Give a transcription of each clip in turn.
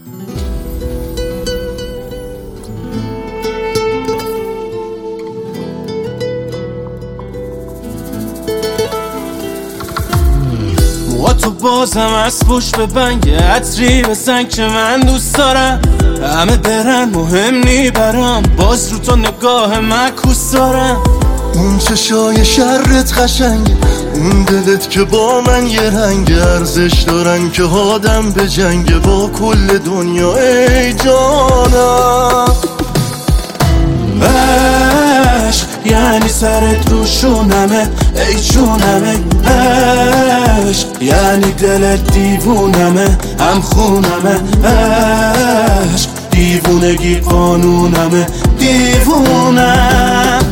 تو بازم از پشت به بنگ عطری بزن که من دوست دارم، همه برن مهم نی برام، باز رو تو نگاه معکوس دارم. اون چشای شرت قشنگه، اون دلت که با من یه رنگ ارزش دارن که آدم به جنگ با کل دنیا. ای جانم عشق یعنی سرت رو شونمه، ای جونمه. عشق یعنی دلت دیوونمه، هم خونمه. عشق دیوونگی قانونمه، دیوونم.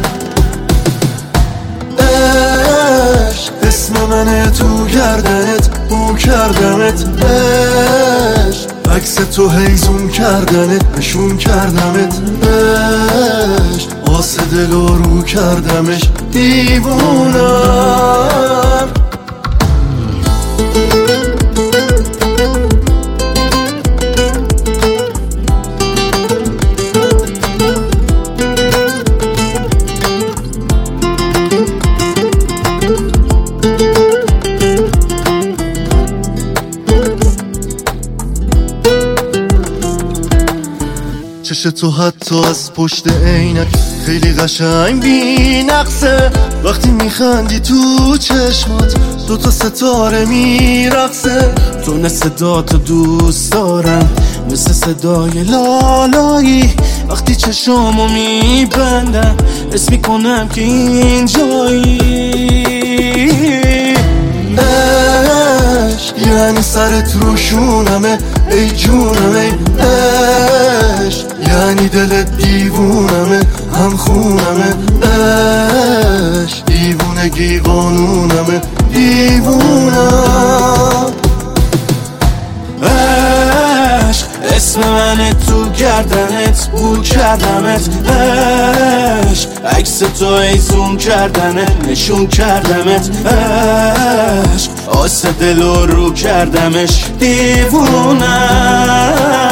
عشق اسم منه تو گردنت، بو کردمت. عشق عکس تو هیزون کردنت، نشون کردمت. عشق واسه دل رو کردمش، دیوونم. چش تو حتی از پشت عینک خیلی قشنگ بی نقصه، وقتی میخندی تو چشمات دوتا ستاره میرقصه. تو نه صداتو دوست دارم مثل صدای لالایی، وقتی چشامو میبندم حس میکنم که اینجایی. عشق یعنی سرت رو شونمه، ای جونمه. عشق یعنی دلت دیوونمه، هم خونمه. عشق دیوونگی قانونمه، دیوونم. عشق اسم منه تو گردنت، بو کردمت. عشق عکس تو ایزون کردنه، نشون کردمت. عشق آسه دل رو کردمش، دیوونم.